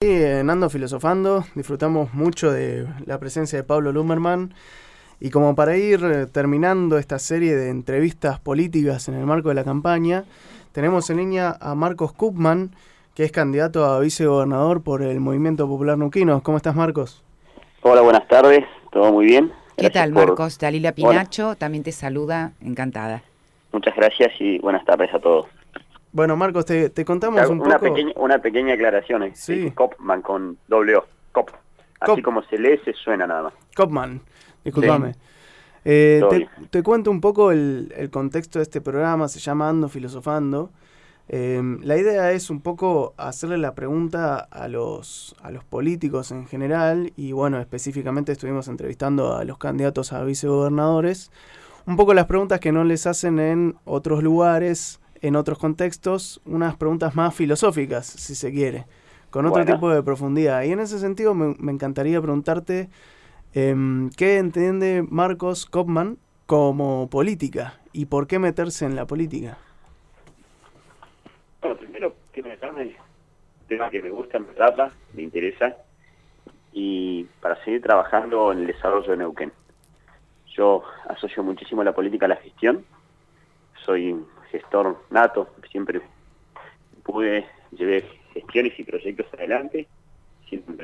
en Ando Filosofando disfrutamos mucho de la presencia de Pablo Lumberman y como para ir terminando esta serie de entrevistas políticas en el marco de la campaña, tenemos en línea a Marcos Koopman, que es candidato a vicegobernador por el Movimiento Popular Neuquino. ¿Cómo estás, Marcos? Hola, buenas tardes, todo muy bien. ¿Qué tal, Marcos? Dalila Pinacho. Hola. También te saluda, encantada. Muchas gracias y buenas tardes a todos. Bueno, Marcos, te contamos un poco... Una pequeña aclaración, sí. Koopman con doble O, Koop. Así como se lee, se suena nada más. Koopman, discúlpame. Sí. Te cuento un poco el contexto de este programa, se llama Ando Filosofando. La idea es un poco hacerle la pregunta a los políticos en general y bueno, específicamente estuvimos entrevistando a los candidatos a vicegobernadores, un poco las preguntas que no les hacen en otros lugares, en otros contextos, unas preguntas más filosóficas, si se quiere, con otro tipo de profundidad. Y en ese sentido me encantaría preguntarte ¿qué entiende Marcos Koopman como política y por qué meterse en la política? Bueno, primero quiero meterme en un tema que me gusta, me trata, me interesa, y para seguir trabajando en el desarrollo de Neuquén. Yo asocio muchísimo la política a la gestión, soy un gestor nato, siempre llevé gestiones y proyectos adelante, siempre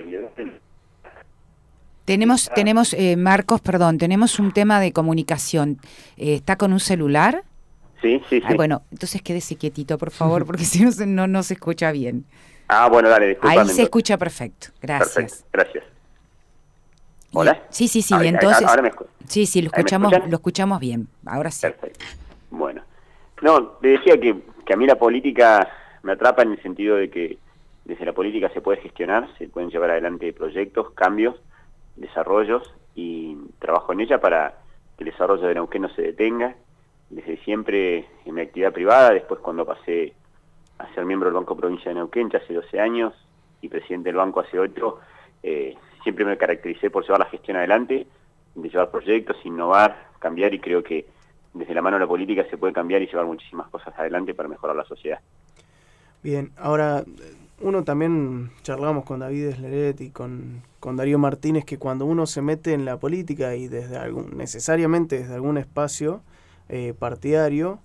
Tenemos, Marcos, perdón, tenemos un tema de comunicación. ¿Está con un celular? Sí. Bueno, entonces quédese quietito, por favor, porque si no se escucha bien. Bueno, dale, disculpame. Ahí se escucha perfecto, gracias. Perfecto, gracias. ¿Hola? Sí, entonces... Ahora me sí, lo escuchamos bien, ahora sí. Perfecto. Bueno, te decía que a mí la política me atrapa en el sentido de que desde la política se puede gestionar, se pueden llevar adelante proyectos, cambios, desarrollos, y trabajo en ella para que el desarrollo de Neuquén no se detenga. Desde siempre en mi actividad privada, después cuando pasé a ser miembro del Banco Provincia de Neuquén, ya hace 12 años, y presidente del banco hace 8, siempre me caractericé por llevar la gestión adelante, de llevar proyectos, innovar, cambiar, y creo que desde la mano de la política se puede cambiar y llevar muchísimas cosas adelante para mejorar la sociedad. Bien, ahora, uno también charlamos con David Esleret y con Darío Martínez, que cuando uno se mete en la política y necesariamente desde algún espacio partidario,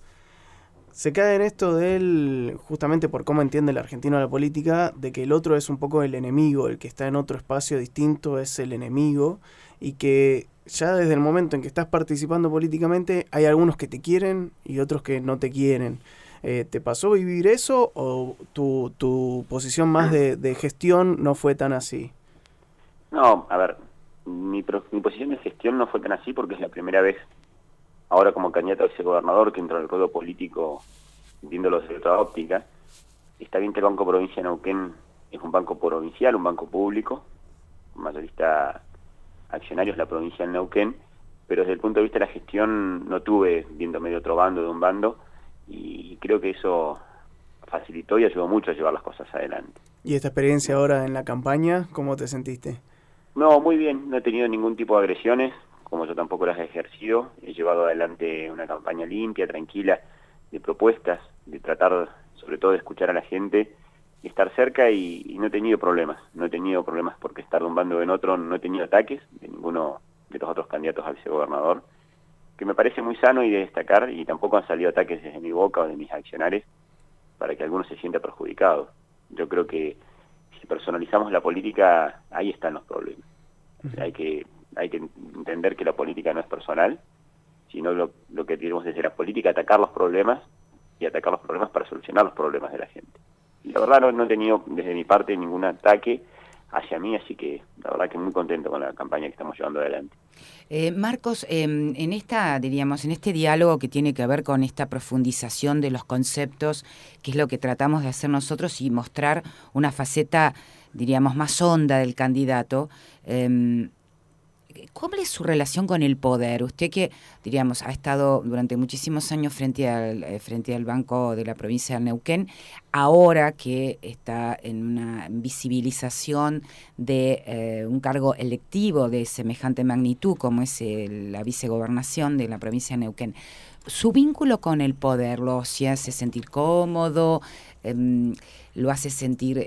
se cae en esto justamente por cómo entiende el argentino la política, de que el otro es un poco el enemigo, el que está en otro espacio distinto es el enemigo, y que ya desde el momento en que estás participando políticamente hay algunos que te quieren y otros que no te quieren. ¿Te pasó vivir eso o tu posición más de gestión no fue tan así? No, a ver, mi posición de gestión no fue tan así porque es la primera vez ahora como candidato a vicegobernador que entro en el ruedo político viéndolo desde otra óptica. Está bien que el Banco Provincia de Neuquén es un banco provincial, un banco público, mayorista accionarios la provincia de Neuquén, pero desde el punto de vista de la gestión no tuve viéndome de otro bando, de un bando, y creo que eso facilitó y ayudó mucho a llevar las cosas adelante. ¿Y esta experiencia ahora en la campaña, cómo te sentiste? No, muy bien, no he tenido ningún tipo de agresiones, como yo tampoco las he ejercido. He llevado adelante una campaña limpia, tranquila, de propuestas, de tratar sobre todo de escuchar a la gente y estar cerca, y no he tenido problemas. No he tenido problemas porque estar de un bando o en otro, no he tenido ataques de ninguno de los otros candidatos a vicegobernador, que me parece muy sano y de destacar, y tampoco han salido ataques desde mi boca o de mis accionarios para que alguno se sienta perjudicado. Yo creo que si personalizamos la política, ahí están los problemas. Hay que entender que la política no es personal, sino lo que tenemos desde la política, atacar los problemas, y atacar los problemas para solucionar los problemas de la gente. Y la verdad no he tenido desde mi parte ningún ataque hacia mí, así que la verdad que muy contento con la campaña que estamos llevando adelante. Marcos, en este diálogo que tiene que ver con esta profundización de los conceptos, que es lo que tratamos de hacer nosotros, y mostrar una faceta, diríamos, más honda del candidato, ¿cómo es su relación con el poder? Usted que, diríamos, ha estado durante muchísimos años frente al Banco de la Provincia de Neuquén, ahora que está en una visibilización de un cargo electivo de semejante magnitud como es la vicegobernación de la Provincia de Neuquén, ¿su vínculo con el poder lo hace sentir cómodo? lo hace sentir,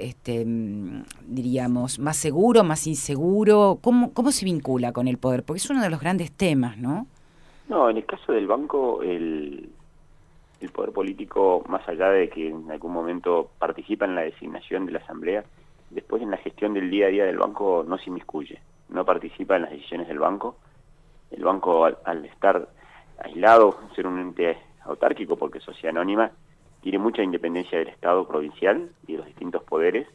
diríamos, más seguro, más inseguro? ¿Cómo se vincula con el poder? Porque es uno de los grandes temas, ¿no? No, en el caso del banco, el poder político, más allá de que en algún momento participa en la designación de la asamblea, después en la gestión del día a día del banco no se inmiscuye, no participa en las decisiones del banco. El banco, al estar aislado, ser un ente autárquico porque es sociedad anónima, tiene mucha independencia del Estado provincial y de los distintos poderes.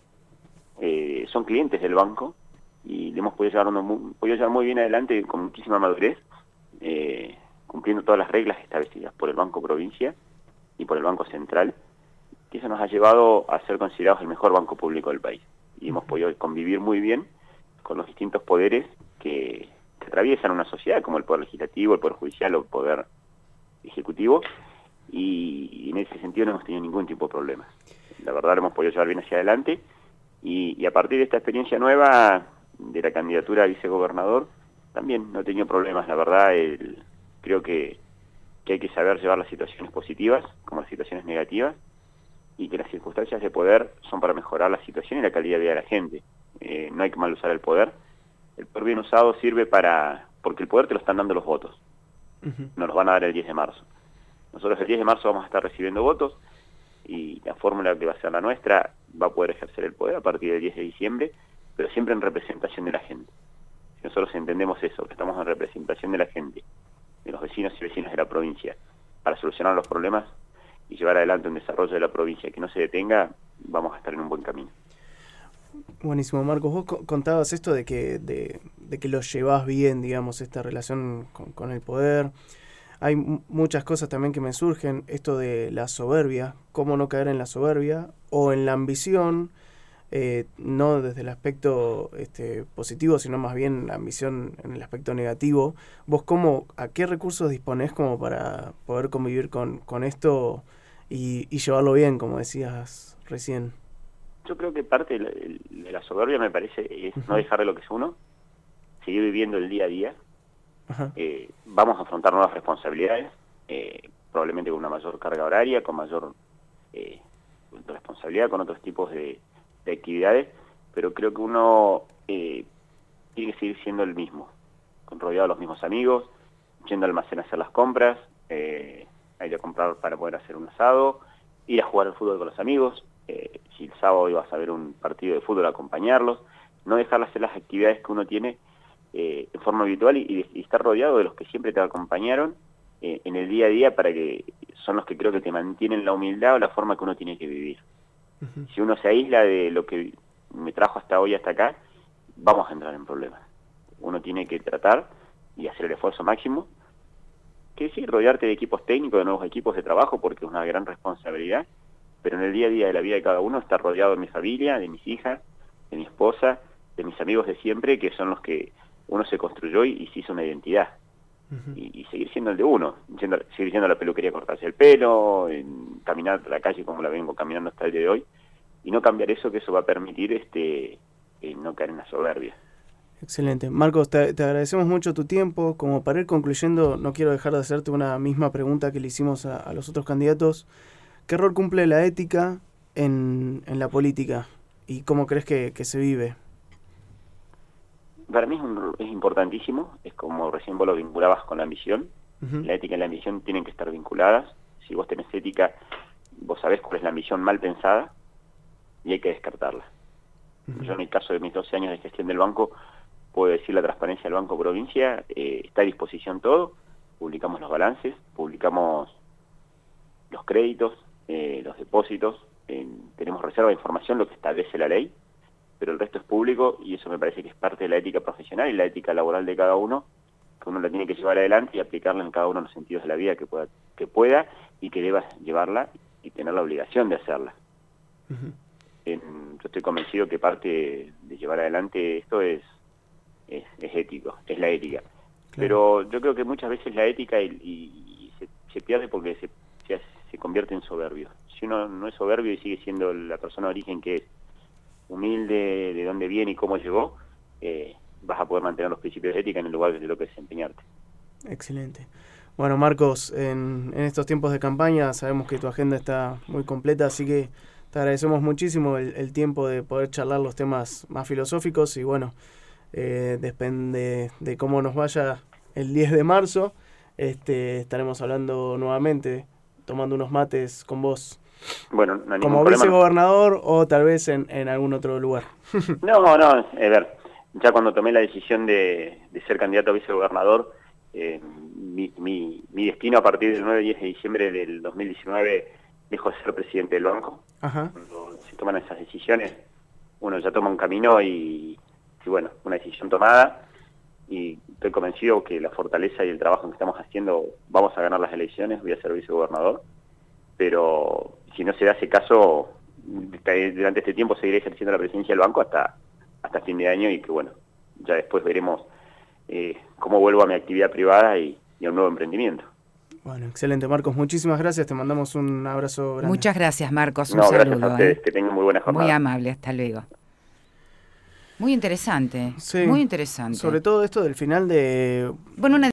Son clientes del banco y le hemos podido llevar muy bien adelante con muchísima madurez, cumpliendo todas las reglas establecidas por el Banco Provincia y por el Banco Central, y eso nos ha llevado a ser considerados el mejor banco público del país. Y hemos podido convivir muy bien con los distintos poderes que atraviesan una sociedad, como el Poder Legislativo, el Poder Judicial o el Poder Ejecutivo, y en ese sentido no hemos tenido ningún tipo de problemas. La verdad lo hemos podido llevar bien hacia adelante, y a partir de esta experiencia nueva de la candidatura a vicegobernador, también no he tenido problemas. La verdad, creo que hay que saber llevar las situaciones positivas como las situaciones negativas, y que las circunstancias de poder son para mejorar la situación y la calidad de vida de la gente. No hay que mal usar el poder. El poder bien usado sirve porque el poder te lo están dando los votos. Nos los van a dar el 10 de marzo. Nosotros el 10 de marzo vamos a estar recibiendo votos, y la fórmula que va a ser la nuestra va a poder ejercer el poder a partir del 10 de diciembre, pero siempre en representación de la gente. Si nosotros entendemos eso, que estamos en representación de la gente, de los vecinos y vecinas de la provincia, para solucionar los problemas y llevar adelante un desarrollo de la provincia que no se detenga, vamos a estar en un buen camino. Buenísimo, Marcos. Vos contabas esto de que lo llevás bien, digamos, esta relación con el poder. Hay muchas cosas también que me surgen, esto de la soberbia, cómo no caer en la soberbia o en la ambición, no desde el aspecto positivo, sino más bien la ambición en el aspecto negativo. ¿Vos a qué recursos disponés como para poder convivir con esto y llevarlo bien, como decías recién? Yo creo que parte de la soberbia, me parece, es no dejar de lo que es uno, seguir viviendo el día a día. Vamos a afrontar nuevas responsabilidades, probablemente con una mayor carga horaria, con mayor responsabilidad, con otros tipos de actividades, pero creo que uno tiene que seguir siendo el mismo, rodeado de los mismos amigos, yendo al almacén a hacer las compras, a ir a comprar para poder hacer un asado, ir a jugar al fútbol con los amigos, si el sábado ibas a ver un partido de fútbol, acompañarlos, no dejar de hacer las actividades que uno tiene de forma habitual y estar rodeado de los que siempre te acompañaron en el día a día, para que son los que creo que te mantienen la humildad o la forma que uno tiene que vivir. Si uno se aísla de lo que me trajo hasta hoy, hasta acá, vamos a entrar en problemas. Uno tiene que tratar y hacer el esfuerzo máximo, que sí, rodearte de equipos técnicos, de nuevos equipos de trabajo, porque es una gran responsabilidad, pero en el día a día de la vida de cada uno estar rodeado de mi familia, de mis hijas, de mi esposa, de mis amigos de siempre, que son los que uno se construyó y se hizo una identidad. Y seguir siendo el de uno, seguir yendo a la peluquería a cortarse el pelo, caminar por la calle como la vengo caminando hasta el día de hoy, y no cambiar eso, que eso va a permitir no caer en la soberbia. Excelente. Marcos, te agradecemos mucho tu tiempo. Como para ir concluyendo, no quiero dejar de hacerte una misma pregunta que le hicimos a los otros candidatos. ¿Qué rol cumple la ética en la política y cómo crees que se vive? Para mí es importantísimo, es como recién vos lo vinculabas con la ambición. La ética y la ambición tienen que estar vinculadas. Si vos tenés ética, vos sabés cuál es la ambición mal pensada y hay que descartarla. Yo en el caso de mis 12 años de gestión del banco, puedo decir la transparencia del Banco Provincia, está a disposición todo, publicamos los balances, publicamos los créditos, los depósitos, tenemos reserva de información, lo que establece la ley, pero el resto es público, y eso me parece que es parte de la ética profesional y la ética laboral de cada uno, que uno la tiene que llevar adelante y aplicarla en cada uno de los sentidos de la vida que pueda y que deba llevarla y tener la obligación de hacerla. Yo estoy convencido que parte de llevar adelante esto es ético, es la ética. Claro. Pero yo creo que muchas veces la ética y se pierde porque se convierte en soberbio. Si uno no es soberbio y sigue siendo la persona de origen que es, humilde de dónde viene y cómo llegó, vas a poder mantener los principios de ética en el lugar de lo que es desempeñarte. Excelente. Bueno, Marcos, en estos tiempos de campaña sabemos que tu agenda está muy completa, así que Te agradecemos muchísimo el tiempo de poder charlar los temas más filosóficos y bueno, depende de cómo nos vaya el 10 de marzo, estaremos hablando nuevamente, tomando unos mates con vos. Bueno, no hay como vicegobernador o tal vez en algún otro lugar. No, a ver, ya cuando tomé la decisión de ser candidato a vicegobernador, mi destino a partir del 9 y 10 de diciembre del 2019 dejó de ser presidente del banco. Ajá. Cuando se toman esas decisiones, uno ya toma un camino y bueno, una decisión tomada, y estoy convencido que la fortaleza y el trabajo que estamos haciendo, vamos a ganar las elecciones, voy a ser vicegobernador, pero si no se da ese caso, durante este tiempo seguiré ejerciendo la presidencia del banco hasta fin de año, y que bueno, ya después veremos cómo vuelvo a mi actividad privada y a un nuevo emprendimiento. Bueno, excelente, Marcos, muchísimas gracias, te mandamos un abrazo grande. Muchas gracias, Marcos, un saludo. Gracias a ustedes, que tengan muy buena jornada. Muy amable, hasta luego. Muy interesante, sí, muy interesante. Sobre todo esto del final de... Bueno, una